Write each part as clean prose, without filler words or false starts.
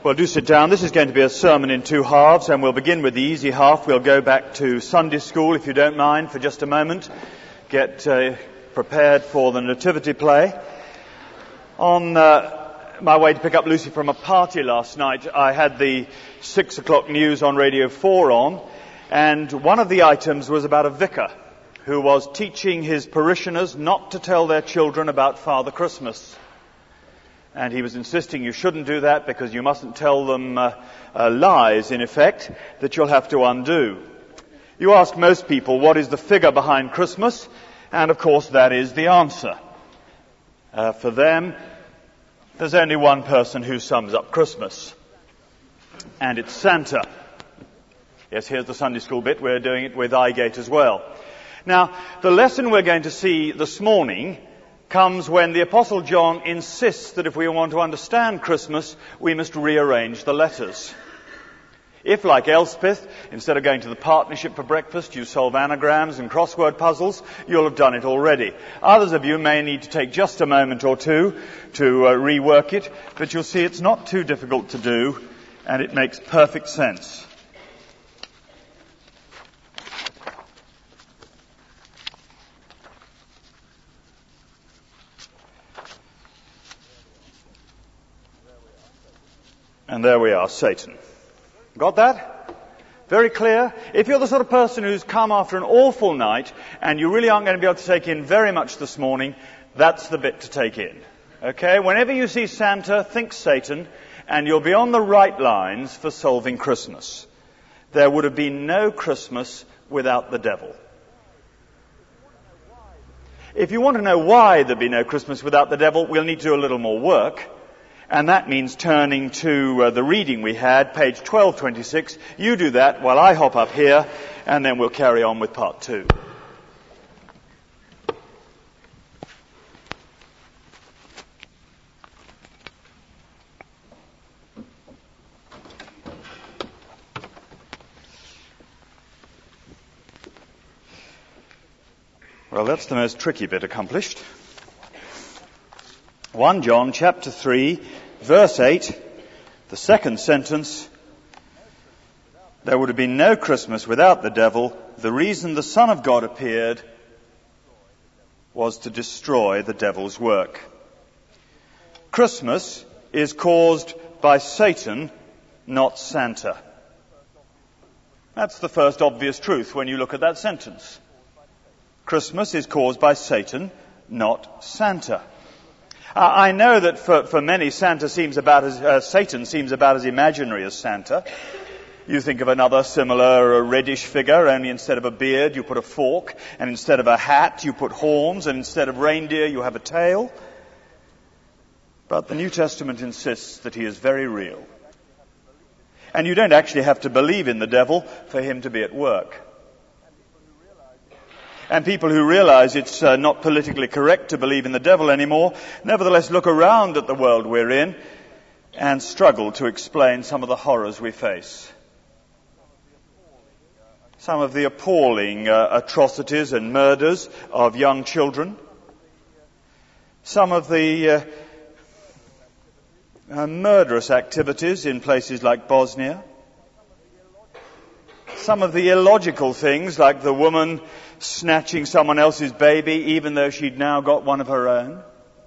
Well, do sit down. This is going to be a sermon in two halves, and we'll begin with the easy half. We'll go back to Sunday school, if you don't mind, for just a moment. Get prepared for the nativity play. On my way to pick up Lucy from a party last night, I had the 6 o'clock news on Radio 4 on, and one of the items was about a vicar who was teaching his parishioners not to tell their children about Father Christmas. And he was insisting you shouldn't do that because you mustn't tell them lies, in effect, that you'll have to undo. You ask most people what is the figure behind Christmas, and of course that is the answer. For them, there's only one person who sums up Christmas, and it's Santa. Yes, here's the Sunday school bit. We're doing it with iGate as well. Now, the lesson we're going to see this morning comes when the Apostle John insists that if we want to understand Christmas, we must rearrange the letters. If, like Elspeth, instead of going to the partnership for breakfast, you solve anagrams and crossword puzzles, you'll have done it already. Others of you may need to take just a moment or two to rework it, but you'll see it's not too difficult to do, and it makes perfect sense. And there we are, Satan. Got that? Very clear? If you're the sort of person who's come after an awful night and you really aren't going to be able to take in very much this morning, that's the bit to take in. Okay? Whenever you see Santa, think Satan, and you'll be on the right lines for solving Christmas. There would have been no Christmas without the devil. If you want to know why there'd be no Christmas without the devil, we'll need to do a little more work. And that means turning to the reading we had, page 1226. You do that while I hop up here, and then we'll carry on with part 2. Well, that's the most tricky bit accomplished. 1 John chapter 3, verse 8, the second sentence, there would have been no Christmas without the devil. The reason the Son of God appeared was to destroy the devil's work. Christmas is caused by Satan, not Santa. That's the first obvious truth when you look at that sentence. Christmas is caused by Satan, not Santa. I know that for many, Satan seems about as imaginary as Santa. You think of another similar reddish figure, only instead of a beard you put a fork, and instead of a hat you put horns, and instead of reindeer you have a tail. But the New Testament insists that he is very real. And you don't actually have to believe in the devil for him to be at work. And people who realize it's not politically correct to believe in the devil anymore, nevertheless look around at the world we're in and struggle to explain some of the horrors we face. Some of the appalling atrocities and murders of young children. Some of the murderous activities in places like Bosnia. Some of the illogical things like the woman snatching someone else's baby even though she'd now got one of her own.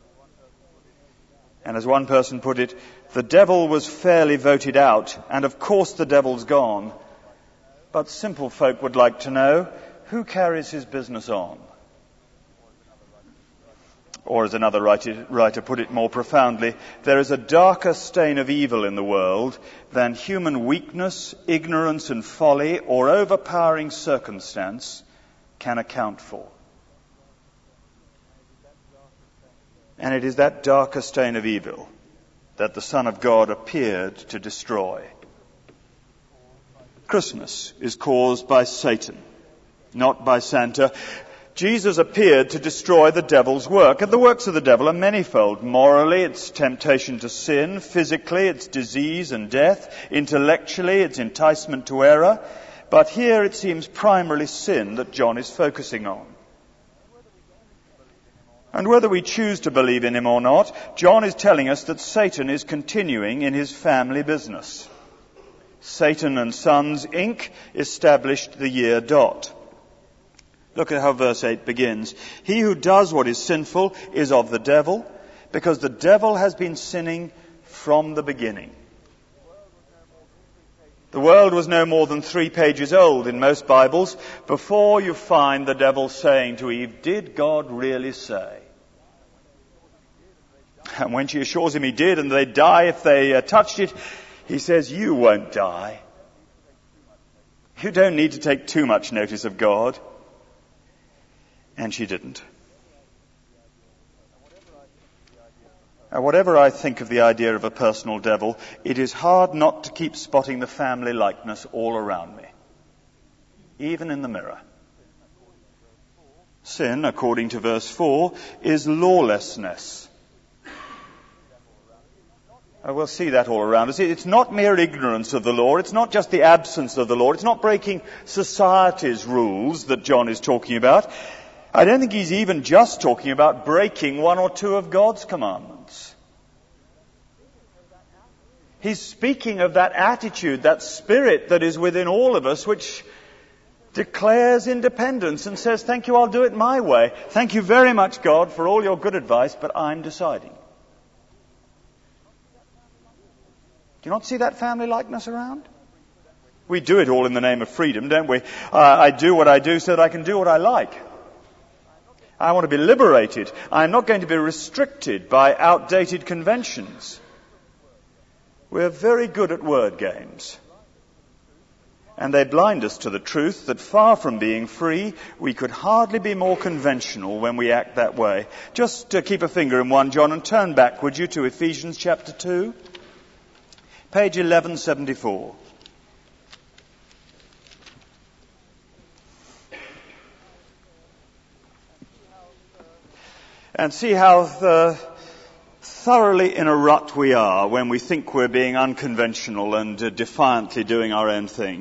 And as one person put it, the devil was fairly voted out, and of course the devil's gone. But simple folk would like to know, who carries his business on? Or as another writer put it more profoundly, there is a darker stain of evil in the world than human weakness, ignorance and folly or overpowering circumstance can account for. And it is that darker stain of evil that the Son of God appeared to destroy. Christmas is caused by Satan, not by Santa. Jesus appeared to destroy the devil's work, and the works of the devil are manifold. Morally, it's temptation to sin. Physically, it's disease and death. Intellectually, it's enticement to error. But here it seems primarily sin that John is focusing on. And whether we choose to believe in him or not, John is telling us that Satan is continuing in his family business. Satan and Sons, Inc. established the year dot. Look at how verse 8 begins. He who does what is sinful is of the devil, because the devil has been sinning from the beginning. The world was no more than 3 pages old in most Bibles before you find the devil saying to Eve, "Did God really say?" And when she assures him he did and they'd die if they touched it, he says, "You won't die. You don't need to take too much notice of God." And she didn't. Now, whatever I think of the idea of a personal devil, it is hard not to keep spotting the family likeness all around me, even in the mirror. Sin, according to verse 4, is lawlessness. We'll see that all around us. It's not mere ignorance of the law. It's not just the absence of the law. It's not breaking society's rules that John is talking about. I don't think he's even just talking about breaking 1 or 2 of God's commandments. He's speaking of that attitude, that spirit that is within all of us, which declares independence and says, "Thank you, I'll do it my way. Thank you very much, God, for all your good advice, but I'm deciding." Do you not see that family likeness around? We do it all in the name of freedom, don't we? I do what I do so that I can do what I like. I want to be liberated. I'm not going to be restricted by outdated conventions. We're very good at word games. And they blind us to the truth that far from being free, we could hardly be more conventional when we act that way. Just keep a finger in 1 John and turn back, would you, to Ephesians chapter 2, page 1174. And see how thoroughly in a rut we are when we think we're being unconventional and defiantly doing our own thing.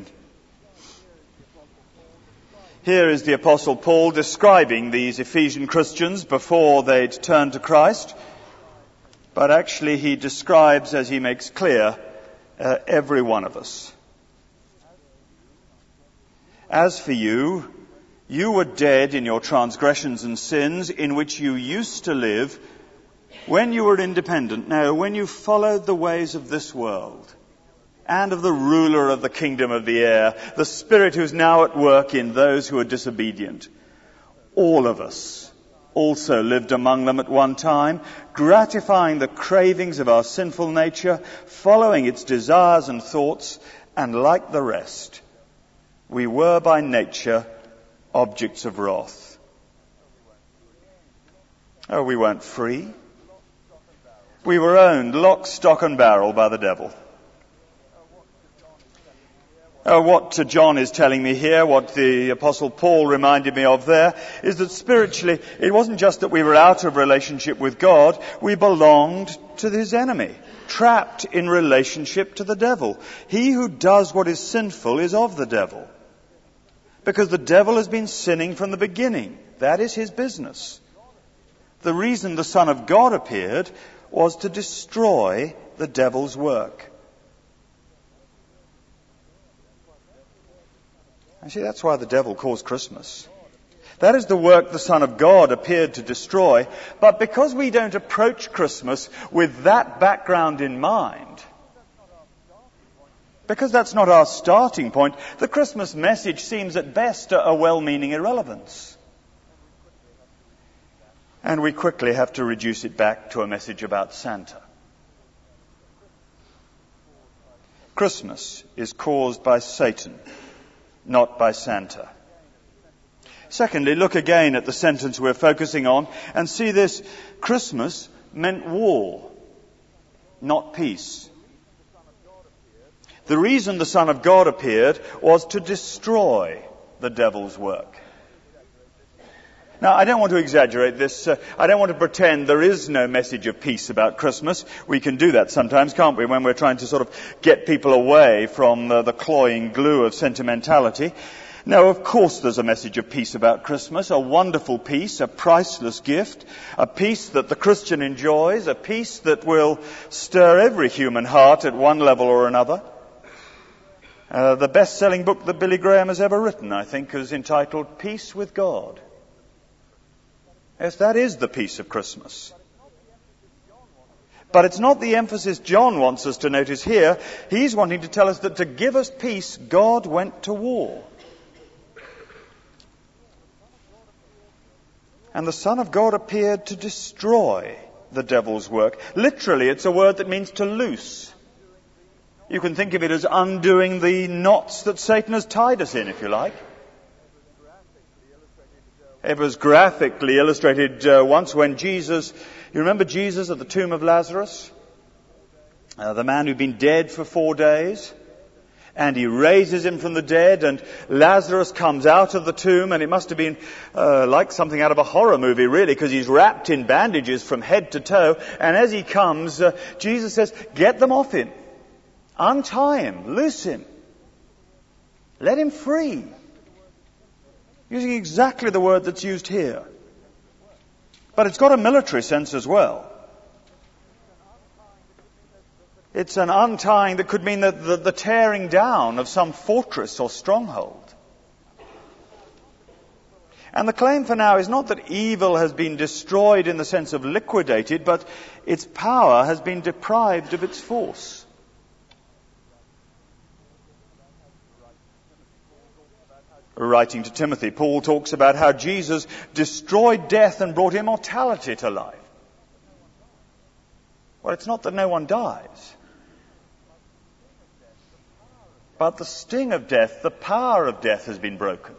Here is the Apostle Paul describing these Ephesian Christians before they'd turned to Christ. But actually he describes, as he makes clear, every one of us. As for you, you were dead in your transgressions and sins in which you used to live when you were independent. No, when you followed the ways of this world and of the ruler of the kingdom of the air, the spirit who's now at work in those who are disobedient. All of us also lived among them at one time, gratifying the cravings of our sinful nature, following its desires and thoughts, and like the rest, we were by nature objects of wrath. Oh, we weren't free. We were owned lock, stock and barrel by the devil. What John is telling me here, what the Apostle Paul reminded me of there, is that spiritually it wasn't just that we were out of relationship with God, we belonged to his enemy, trapped in relationship to the devil. He who does what is sinful is of the devil, because the devil has been sinning from the beginning. That is his business. The reason the Son of God appeared was to destroy the devil's work. And see, that's why the devil caused Christmas. That is the work the Son of God appeared to destroy. But because we don't approach Christmas with that background in mind, because that's not our starting point, the Christmas message seems at best a well-meaning irrelevance. And we quickly have to reduce it back to a message about Santa. Christmas is caused by Satan, not by Santa. Secondly, look again at the sentence we're focusing on and see this. Christmas meant war, not peace. The reason the Son of God appeared was to destroy the devil's work. Now, I don't want to exaggerate this. I don't want to pretend there is no message of peace about Christmas. We can do that sometimes, can't we, when we're trying to sort of get people away from the cloying glue of sentimentality. No, of course there's a message of peace about Christmas, a wonderful peace, a priceless gift, a peace that the Christian enjoys, a peace that will stir every human heart at one level or another. The best-selling book that Billy Graham has ever written, I think, is entitled Peace with God. Yes, that is the peace of Christmas. But it's not the emphasis John wants us to notice here. He's wanting to tell us that to give us peace, God went to war. And the Son of God appeared to destroy the devil's work. Literally, it's a word that means to loose. You can think of it as undoing the knots that Satan has tied us in, if you like. It was graphically illustrated once when Jesus, you remember Jesus at the tomb of Lazarus? The man who'd been dead for 4 days. And he raises him from the dead, and Lazarus comes out of the tomb, and it must have been like something out of a horror movie, really, because he's wrapped in bandages from head to toe. And as he comes, Jesus says, get them off him. Untie him. Loose him. Let him free. Using exactly the word that's used here. But it's got a military sense as well. It's an untying that could mean the tearing down of some fortress or stronghold. And the claim for now is not that evil has been destroyed in the sense of liquidated, but its power has been deprived of its force. Writing to Timothy, Paul talks about how Jesus destroyed death and brought immortality to life. Well, it's not that no one dies. But the sting of death, the power of death has been broken.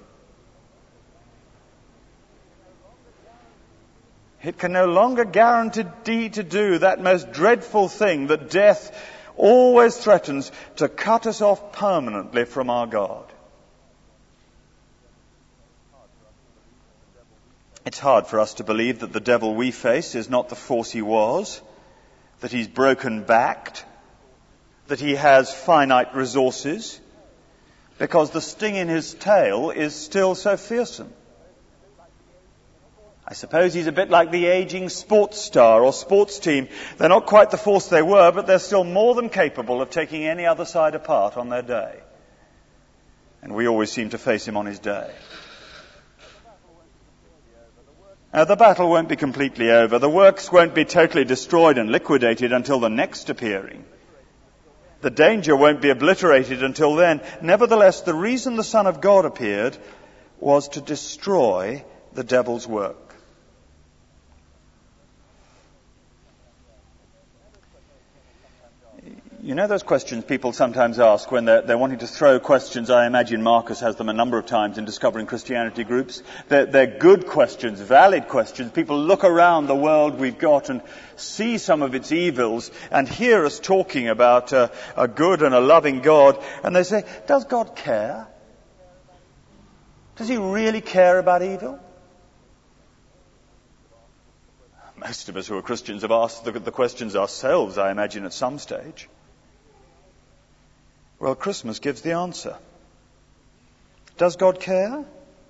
It can no longer guarantee to do that most dreadful thing that death always threatens, to cut us off permanently from our God. It's hard for us to believe that the devil we face is not the force he was, that he's broken-backed, that he has finite resources, because the sting in his tail is still so fearsome. I suppose he's a bit like the aging sports star or sports team. They're not quite the force they were, but they're still more than capable of taking any other side apart on their day. And we always seem to face him on his day. The battle won't be completely over. The works won't be totally destroyed and liquidated until the next appearing. The danger won't be obliterated until then. Nevertheless, the reason the Son of God appeared was to destroy the devil's work. You know those questions people sometimes ask when they're wanting to throw questions? I imagine Marcus has them a number of times in Discovering Christianity groups. They're good questions, valid questions. People look around the world we've got and see some of its evils and hear us talking about a good and a loving God. And they say, does God care? Does he really care about evil? Most of us who are Christians have asked the questions ourselves, I imagine, at some stage. Well, Christmas gives the answer. Does God care?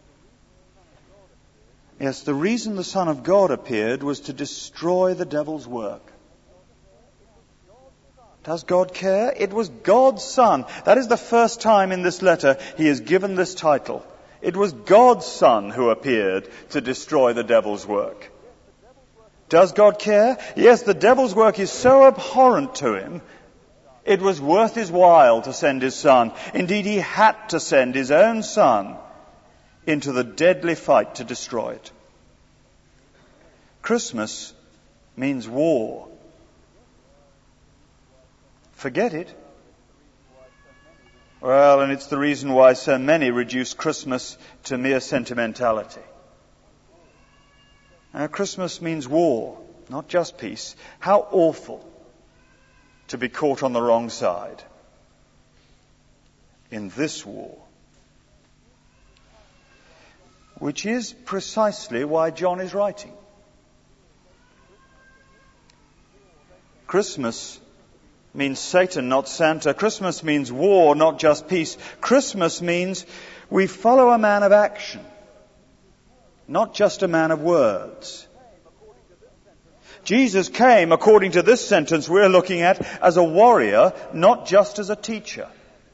Yes, the reason the Son of God appeared was to destroy the devil's work. Does God care? It was God's Son. That is the first time in this letter he is given this title. It was God's Son who appeared to destroy the devil's work. Does God care? Yes, the devil's work is so abhorrent to him, it was worth his while to send his Son. Indeed, he had to send his own Son into the deadly fight to destroy it. Christmas means war. Forget it. Well, and it's the reason why so many reduce Christmas to mere sentimentality. Christmas means war, not just peace. How awful to be caught on the wrong side in this war. Which is precisely why John is writing. Christmas means Satan, not Santa. Christmas means war, not just peace. Christmas means we follow a man of action, not just a man of words. Jesus came, according to this sentence we're looking at, as a warrior, not just as a teacher.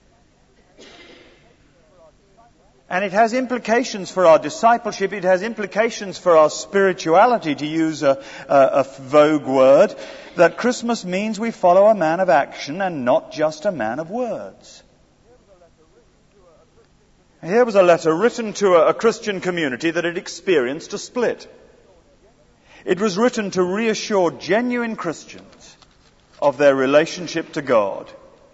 And it has implications for our discipleship. It has implications for our spirituality, to use a vogue word, that Christmas means we follow a man of action and not just a man of words. Here was a letter written to a Christian community that had experienced a split. It was written to reassure genuine Christians of their relationship to God.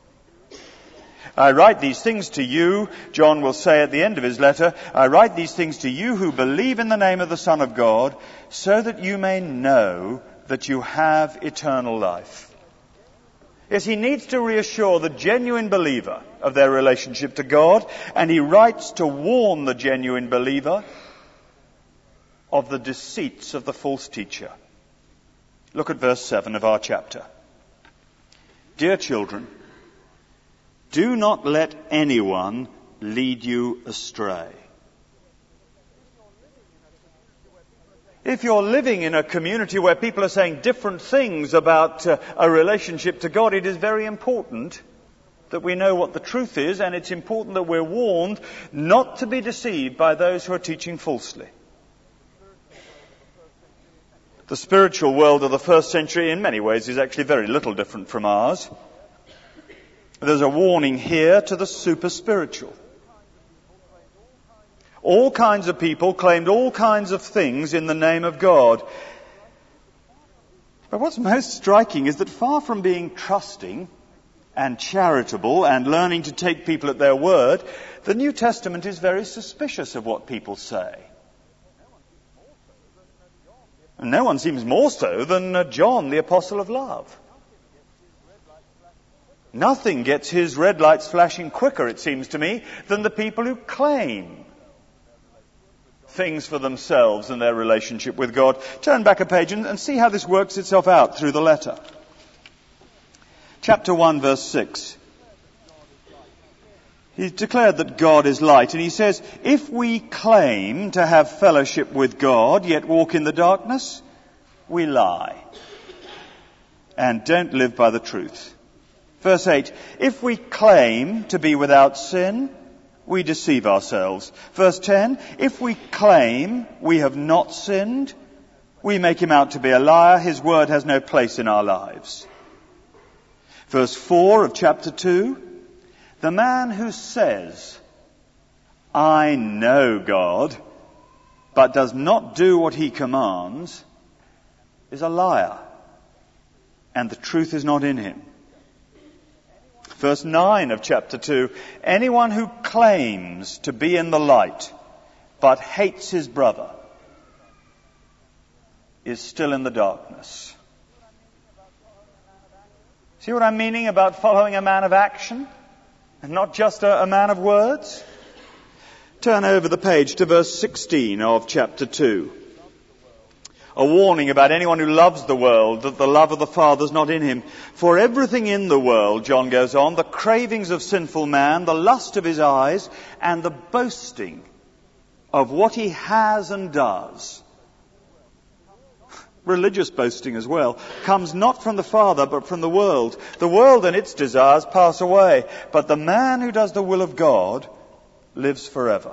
I write these things to you, John will say at the end of his letter, I write these things to you who believe in the name of the Son of God, so that you may know that you have eternal life. Yes, he needs to reassure the genuine believer of their relationship to God, and he writes to warn the genuine believer of the deceits of the false teacher. Look at verse 7 of our chapter. Dear children, do not let anyone lead you astray. If you're living in a community where people are saying different things about a relationship to God, it is very important that we know what the truth is, and it's important that we're warned not to be deceived by those who are teaching falsely. The spiritual world of the first century, in many ways, is actually very little different from ours. There's a warning here to the super spiritual. All kinds of people claimed all kinds of things in the name of God. But what's most striking is that far from being trusting and charitable and learning to take people at their word, the New Testament is very suspicious of what people say. And no one seems more so than John, the apostle of love. Nothing gets his red lights flashing quicker, it seems to me, than the people who claim things for themselves and their relationship with God. Turn back a page and see how this works itself out through the letter. Chapter 1, verse 6. He's declared that God is light, and he says, if we claim to have fellowship with God, yet walk in the darkness, we lie and don't live by the truth. Verse 8, if we claim to be without sin, we deceive ourselves. Verse 10, if we claim we have not sinned, we make him out to be a liar. His word has no place in our lives. Verse 4 of chapter 2, the man who says, I know God, but does not do what he commands, is a liar, and the truth is not in him. Verse 9 of chapter 2, anyone who claims to be in the light but hates his brother is still in the darkness. See what I'm meaning about following a man of action and not just a man of words? Turn over the page to verse 16 of chapter 2. A warning about anyone who loves the world, that the love of the Father is not in him. For everything in the world, John goes on, the cravings of sinful man, the lust of his eyes, and the boasting of what he has and does, religious boasting as well, comes not from the Father but from the world. The world and its desires pass away, but the man who does the will of God lives forever.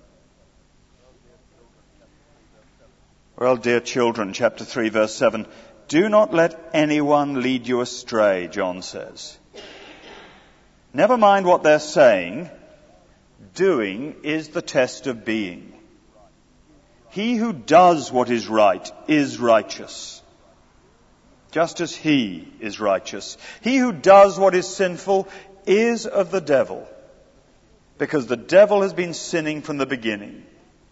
Well, dear children, chapter 3, verse 7, do not let anyone lead you astray, John says. Never mind what they're saying, doing is the test of being. He who does what is right is righteous, just as he is righteous. He who does what is sinful is of the devil, because the devil has been sinning from the beginning.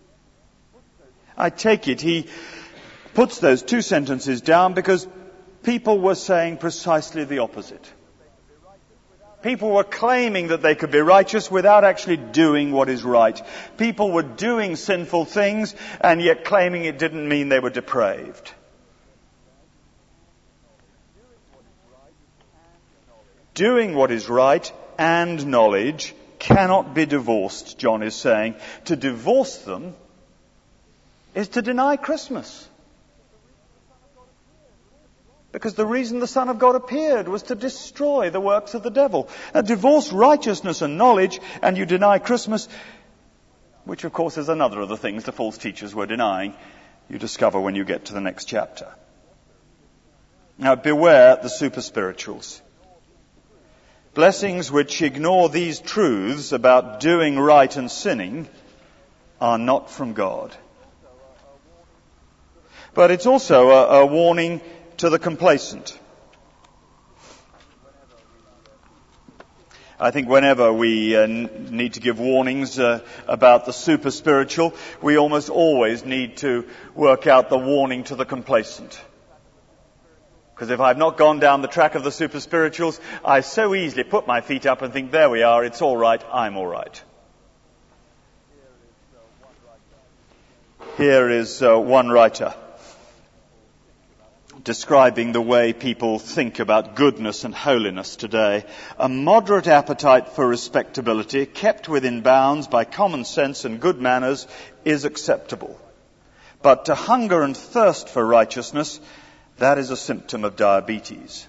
I take it he puts those two sentences down because people were saying precisely the opposite. People were claiming that they could be righteous without actually doing what is right. People were doing sinful things and yet claiming it didn't mean they were depraved. Doing what is right and knowledge cannot be divorced, John is saying. To divorce them is to deny Christmas. Because the reason the Son of God appeared was to destroy the works of the devil. Now, divorce righteousness and knowledge, and you deny Christmas, which of course is another of the things the false teachers were denying, you discover when you get to the next chapter. Now, beware the super spirituals. Blessings which ignore these truths about doing right and sinning are not from God. But it's also a warning to the complacent. I think whenever we need to give warnings about the super spiritual, we almost always need to work out the warning to the complacent. Because if I've not gone down the track of the super spirituals, I so easily put my feet up and think, there we are, it's all right, I'm all right. Here is one writer describing the way people think about goodness and holiness today. A moderate appetite for respectability, kept within bounds by common sense and good manners, is acceptable. But to hunger and thirst for righteousness, that is a symptom of diabetes.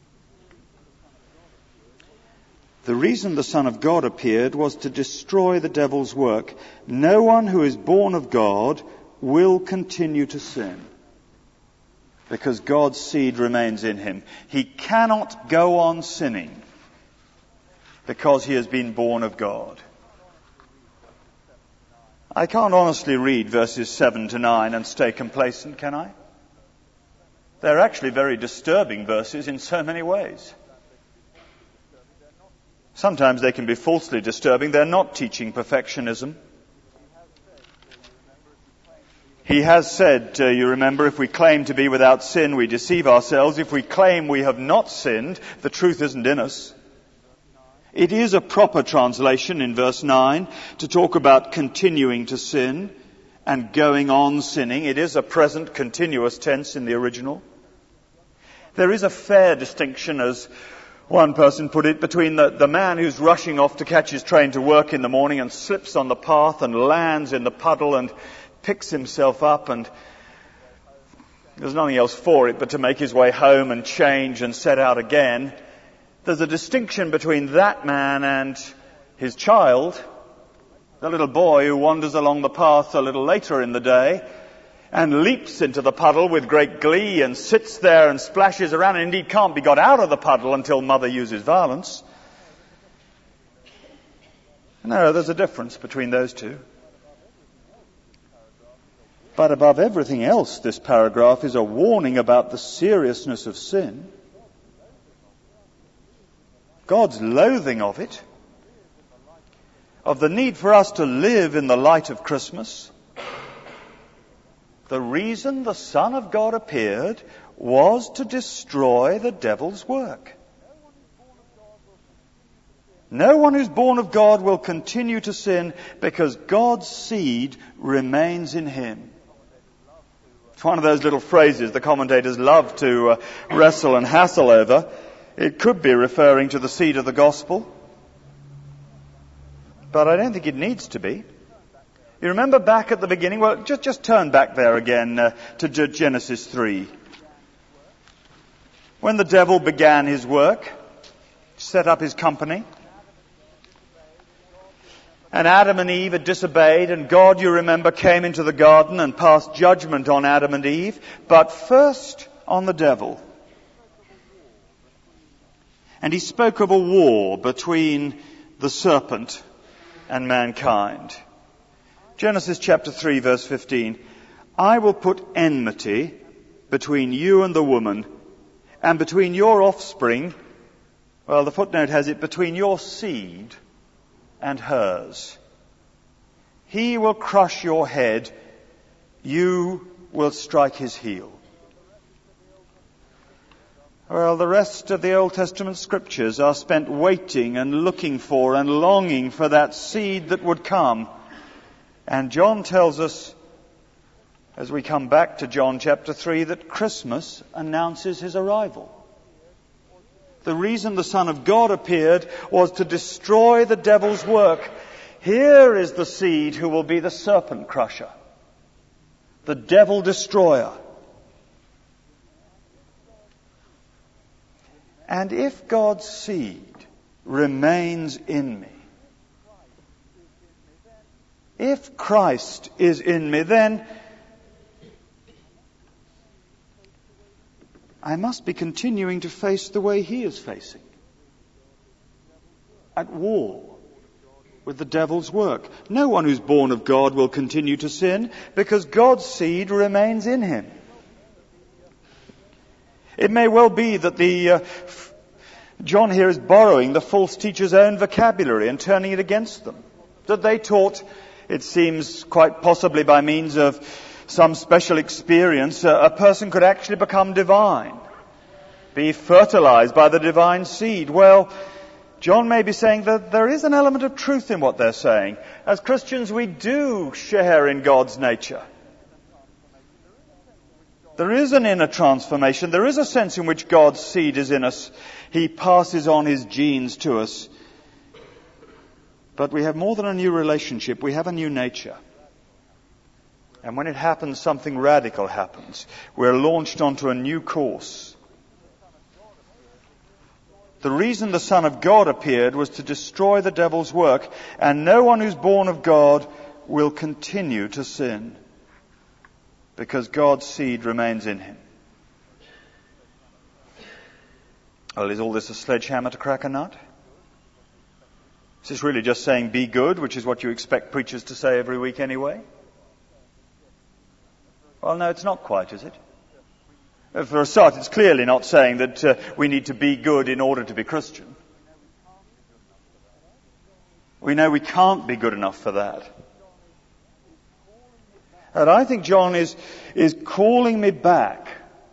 The reason the Son of God appeared was to destroy the devil's work. No one who is born of God will continue to sin, because God's seed remains in him. He cannot go on sinning because he has been born of God. I can't honestly read verses 7 to 9 and stay complacent, can I? They're actually very disturbing verses in so many ways. Sometimes they can be falsely disturbing. They're not teaching perfectionism. He has said, you remember, if we claim to be without sin, we deceive ourselves. If we claim we have not sinned, the truth isn't in us. It is a proper translation in verse 9 to talk about continuing to sin and going on sinning. It is a present continuous tense in the original. There is a fair distinction, as one person put it, between the man who's rushing off to catch his train to work in the morning and slips on the path and lands in the puddle and picks himself up, and there's nothing else for it but to make his way home and change and set out again. There's a distinction between that man and his child, the little boy who wanders along the path a little later in the day and leaps into the puddle with great glee and sits there and splashes around and indeed can't be got out of the puddle until mother uses violence. No, there's a difference between those two. But above everything else, this paragraph is a warning about the seriousness of sin, God's loathing of it, of the need for us to live in the light of Christmas. The reason the Son of God appeared was to destroy the devil's work. No one who's born of God will continue to sin because God's seed remains in him. It's one of those little phrases the commentators love to wrestle and hassle over. It could be referring to the seed of the gospel, but I don't think it needs to be. You remember back at the beginning? Well, just turn back there again to Genesis 3. When the devil began his work, set up his company, and Adam and Eve had disobeyed, and God, you remember, came into the garden and passed judgment on Adam and Eve, but first on the devil. And he spoke of a war between the serpent and mankind. Genesis chapter 3, verse 15. I will put enmity between you and the woman, and between your offspring, well, the footnote has it, between your seed and hers. He will crush your head, you will strike his heel. Well, the rest of the Old Testament scriptures are spent waiting and looking for and longing for that seed that would come. And John tells us, as we come back to John chapter 3, that Christmas announces his arrival. The reason the Son of God appeared was to destroy the devil's work. Here is the seed who will be the serpent crusher, the devil destroyer. And if God's seed remains in me, if Christ is in me, then I must be continuing to face the way he is facing. At war with the devil's work. No one who's born of God will continue to sin because God's seed remains in him. It may well be that John here is borrowing the false teacher's own vocabulary and turning it against them. That they taught, it seems quite possibly by means of some special experience, a person could actually become divine, be fertilized by the divine seed. Well, John may be saying that there is an element of truth in what they're saying. As Christians, we do share in God's nature. There is an inner transformation. There is a sense in which God's seed is in us. He passes on his genes to us. But we have more than a new relationship. We have a new nature. And when it happens, something radical happens. We're launched onto a new course. The reason the Son of God appeared was to destroy the devil's work, and no one who's born of God will continue to sin, because God's seed remains in him. Well, is all this a sledgehammer to crack a nut? Is this really just saying be good, which is what you expect preachers to say every week anyway? Well, no, it's not quite, is it? For a start, it's clearly not saying that we need to be good in order to be Christian. We know we can't be good enough for that. And I think John is calling me back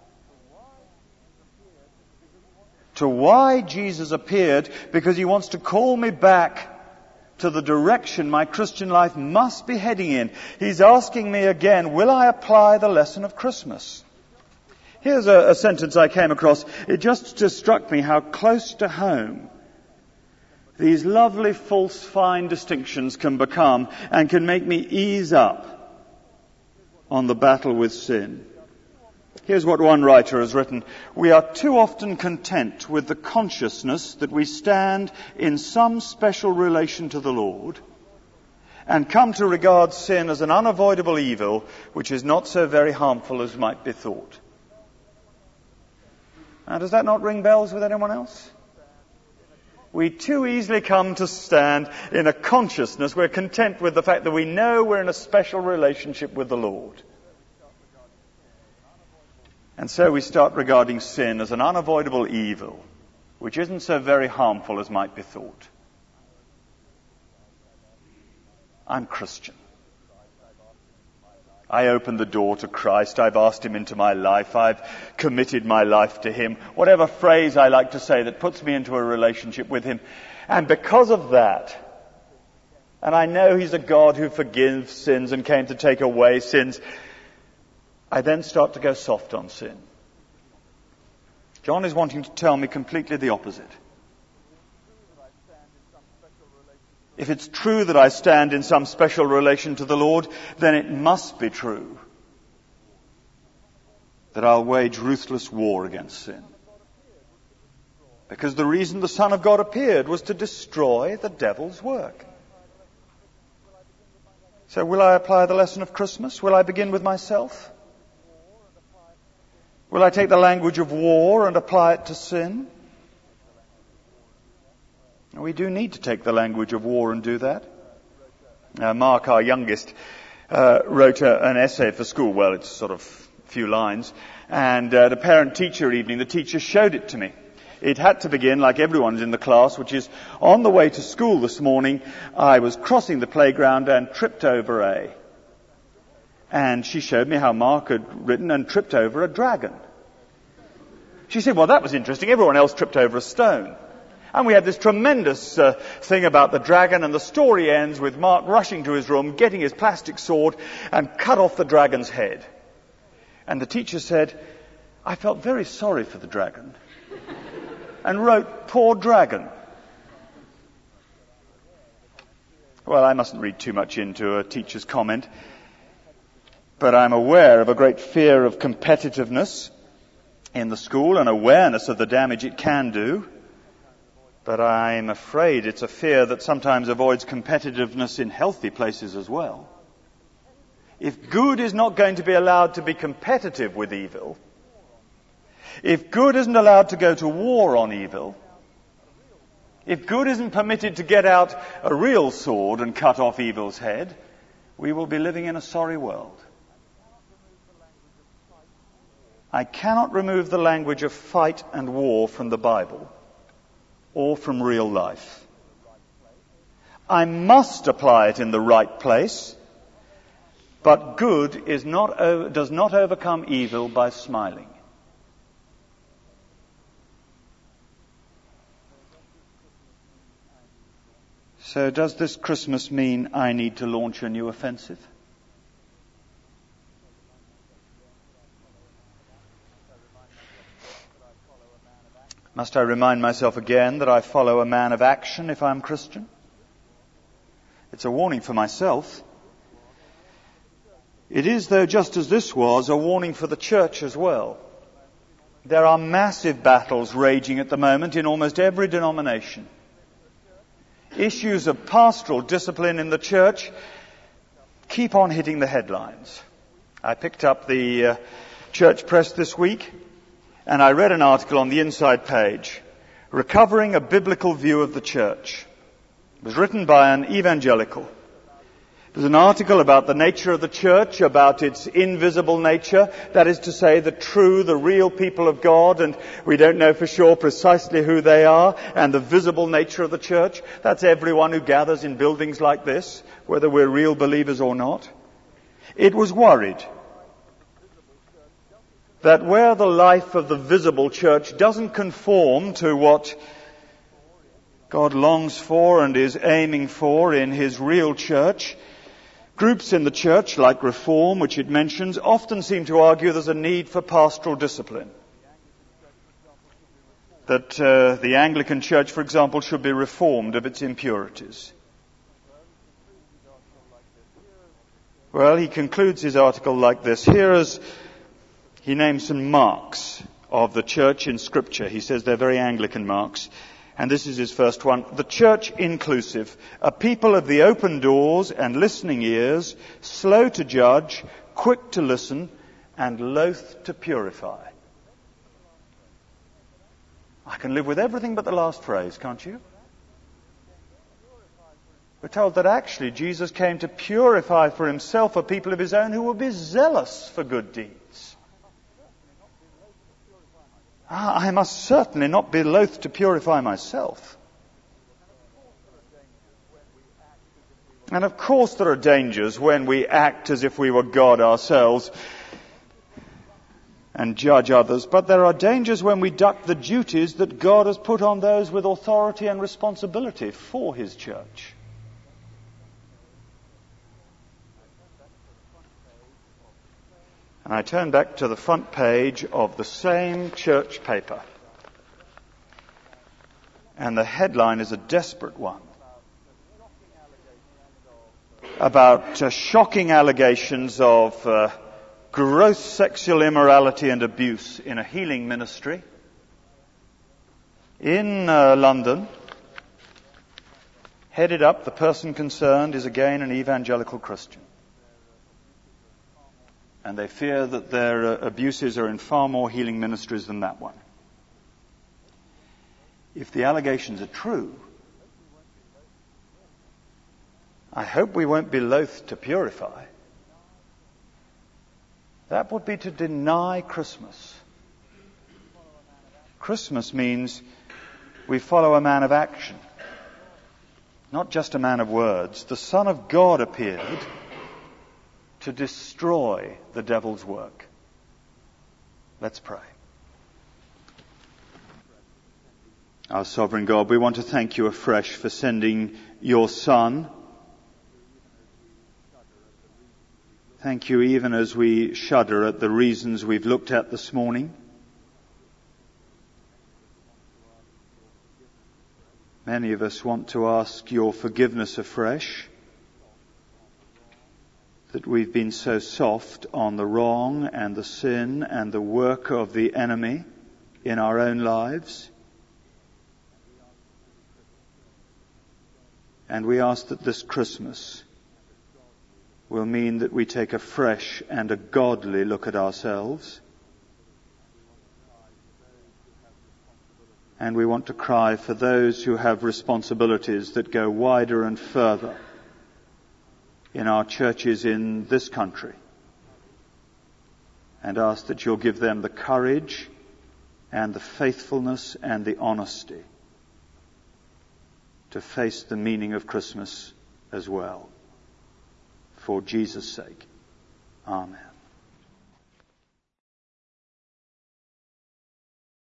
to why Jesus appeared, because he wants to call me back to the direction my Christian life must be heading in. He's asking me again, will I apply the lesson of Christmas? Here's a sentence I came across. It just struck me how close to home these lovely false fine distinctions can become and can make me ease up on the battle with sin. Here's what one writer has written. We are too often content with the consciousness that we stand in some special relation to the Lord and come to regard sin as an unavoidable evil which is not so very harmful as might be thought. Now, does that not ring bells with anyone else? We too easily come to stand in a consciousness. We're content with the fact that we know we're in a special relationship with the Lord. And so we start regarding sin as an unavoidable evil, which isn't so very harmful as might be thought. I'm Christian. I opened the door to Christ. I've asked him into my life. I've committed my life to him. Whatever phrase I like to say that puts me into a relationship with him. And because of that, and I know he's a God who forgives sins and came to take away sins, I then start to go soft on sin. John is wanting to tell me completely the opposite. If it's true that I stand in some special relation to the Lord, then it must be true that I'll wage ruthless war against sin. Because the reason the Son of God appeared was to destroy the devil's work. So will I apply the lesson of Christmas? Will I begin with myself? Will I take the language of war and apply it to sin? We do need to take the language of war and do that. Mark, our youngest, wrote an essay for school. Well, it's sort of a few lines. And at a parent-teacher evening, the teacher showed it to me. It had to begin, like everyone's in the class, which is, on the way to school this morning, I was crossing the playground and tripped over a. And she showed me how Mark had written and tripped over a dragon. She said, well, that was interesting. Everyone else tripped over a stone. And we had this tremendous thing about the dragon, and the story ends with Mark rushing to his room, getting his plastic sword, and cut off the dragon's head. And the teacher said, I felt very sorry for the dragon. and wrote, "Poor dragon." Well, I mustn't read too much into a teacher's comment, but I'm aware of a great fear of competitiveness in the school and awareness of the damage it can do. But I'm afraid it's a fear that sometimes avoids competitiveness in healthy places as well. If good is not going to be allowed to be competitive with evil, if good isn't allowed to go to war on evil, if good isn't permitted to get out a real sword and cut off evil's head, we will be living in a sorry world. I cannot remove the language of fight and war from the Bible or from real life. I must apply it in the right place, but good does not overcome evil by smiling. So does this Christmas mean I need to launch a new offensive? Must I remind myself again that I follow a man of action if I'm Christian? It's a warning for myself. It is, though, just as this was, a warning for the church as well. There are massive battles raging at the moment in almost every denomination. Issues of pastoral discipline in the church keep on hitting the headlines. I picked up the church press this week and I read an article on the inside page, "Recovering a Biblical View of the Church." It was written by an evangelical. It was an article about the nature of the church, about its invisible nature, that is to say, the real people of God, and we don't know for sure precisely who they are, and the visible nature of the church. That's everyone who gathers in buildings like this, whether we're real believers or not. It was worried that where the life of the visible church doesn't conform to what God longs for and is aiming for in His real church, groups in the church, like Reform, which it mentions, often seem to argue there's a need for pastoral discipline. That the Anglican Church, for example, should be reformed of its impurities. Well, he concludes his article like this. He names some marks of the church in Scripture. He says they're very Anglican marks. And this is his first one. The church inclusive, a people of the open doors and listening ears, slow to judge, quick to listen, and loath to purify. I can live with everything but the last phrase, can't you? We're told that actually Jesus came to purify for Himself a people of His own who will be zealous for good deeds. I must certainly not be loath to purify myself. And of course there are dangers when we act as if we were God ourselves and judge others, but there are dangers when we duck the duties that God has put on those with authority and responsibility for His church. And I turn back to the front page of the same church paper. And the headline is a desperate one. About shocking allegations of gross sexual immorality and abuse in a healing ministry in London. Headed up, the person concerned is again an evangelical Christian. And they fear that their abuses are in far more healing ministries than that one. If the allegations are true, I hope we won't be loath to purify. That would be to deny Christmas. Christmas means we follow a man of action, not just a man of words. The Son of God appeared to destroy the devil's work. Let's pray. Our sovereign God, we want to thank you afresh for sending your Son. Thank you even as we shudder at the reasons we've looked at this morning. Many of us want to ask your forgiveness afresh, that we've been so soft on the wrong and the sin and the work of the enemy in our own lives. And we ask that this Christmas will mean that we take a fresh and a godly look at ourselves. And we want to cry for those who have responsibilities that go wider and further in our churches in this country, and ask that you'll give them the courage and the faithfulness and the honesty to face the meaning of Christmas as well. For Jesus' sake. Amen.